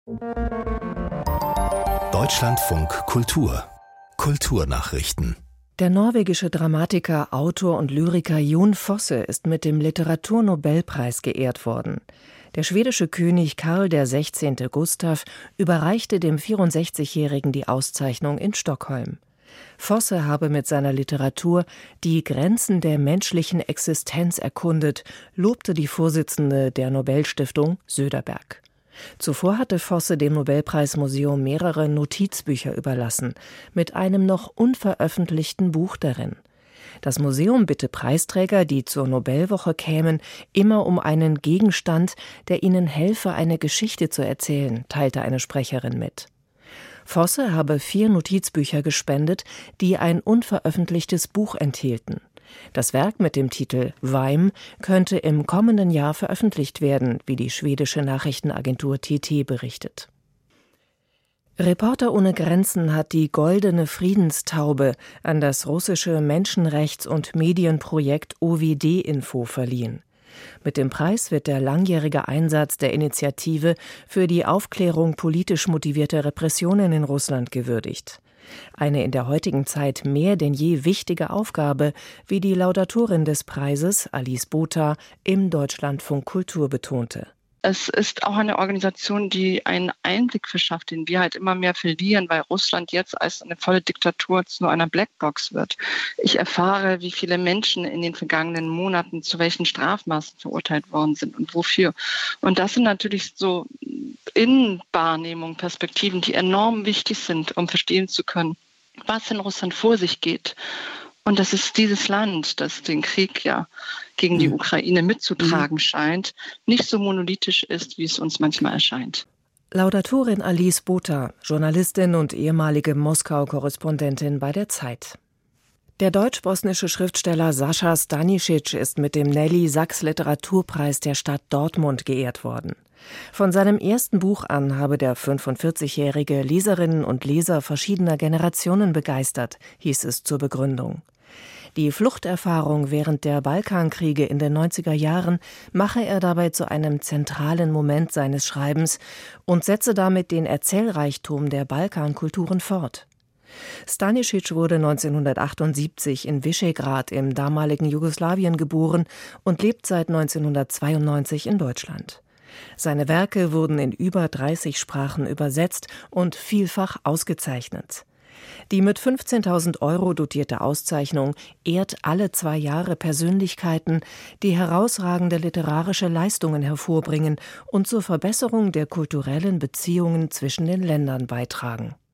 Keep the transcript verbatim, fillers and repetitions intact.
Deutschlandfunk Kultur Kulturnachrichten. Der norwegische Dramatiker, Autor und Lyriker Jon Fosse ist mit dem Literaturnobelpreis geehrt worden. Der schwedische König Karl der Sechzehnte Gustav überreichte dem vierundsechzigjährigen die Auszeichnung in Stockholm. Fosse habe mit seiner Literatur die Grenzen der menschlichen Existenz erkundet, lobte die Vorsitzende der Nobelstiftung Söderberg. Zuvor hatte Fosse dem Nobelpreismuseum mehrere Notizbücher überlassen, mit einem noch unveröffentlichten Buch darin. Das Museum bitte Preisträger, die zur Nobelwoche kämen, immer um einen Gegenstand, der ihnen helfe, eine Geschichte zu erzählen, teilte eine Sprecherin mit. Fosse habe vier Notizbücher gespendet, die ein unveröffentlichtes Buch enthielten. Das Werk mit dem Titel Weim könnte im kommenden Jahr veröffentlicht werden, wie die schwedische Nachrichtenagentur T T berichtet. Reporter ohne Grenzen hat die Goldene Friedenstaube an das russische Menschenrechts- und Medienprojekt O W D-Info verliehen. Mit dem Preis wird der langjährige Einsatz der Initiative für die Aufklärung politisch motivierter Repressionen in Russland gewürdigt. Eine in der heutigen Zeit mehr denn je wichtige Aufgabe, wie die Laudatorin des Preises, Alice Botha, im Deutschlandfunk Kultur betonte. Es ist auch eine Organisation, die einen Einblick verschafft, den wir halt immer mehr verlieren, weil Russland jetzt als eine volle Diktatur zu nur einer Blackbox wird. Ich erfahre, wie viele Menschen in den vergangenen Monaten zu welchen Strafmaßen verurteilt worden sind und wofür. Und das sind natürlich so Innenwahrnehmungen, Perspektiven, die enorm wichtig sind, um verstehen zu können, was in Russland vor sich geht. Und das ist dieses Land, das den Krieg ja gegen die Ukraine mitzutragen scheint, nicht so monolithisch ist, wie es uns manchmal erscheint. Laudatorin Alice Botha, Journalistin und ehemalige Moskau-Korrespondentin bei der Zeit. Der deutsch-bosnische Schriftsteller Sascha Stanisic ist mit dem Nelly-Sachs-Literaturpreis der Stadt Dortmund geehrt worden. Von seinem ersten Buch an habe der fünfundvierzigjährige Leserinnen und Leser verschiedener Generationen begeistert, hieß es zur Begründung. Die Fluchterfahrung während der Balkankriege in den neunziger Jahren mache er dabei zu einem zentralen Moment seines Schreibens und setze damit den Erzählreichtum der Balkankulturen fort. Stanisic wurde neunzehnhundertachtundsiebzig in Visegrad im damaligen Jugoslawien geboren und lebt seit neunzehnhundertzweiundneunzig in Deutschland. Seine Werke wurden in über dreißig Sprachen übersetzt und vielfach ausgezeichnet. Die mit fünfzehntausend Euro dotierte Auszeichnung ehrt alle zwei Jahre Persönlichkeiten, die herausragende literarische Leistungen hervorbringen und zur Verbesserung der kulturellen Beziehungen zwischen den Ländern beitragen.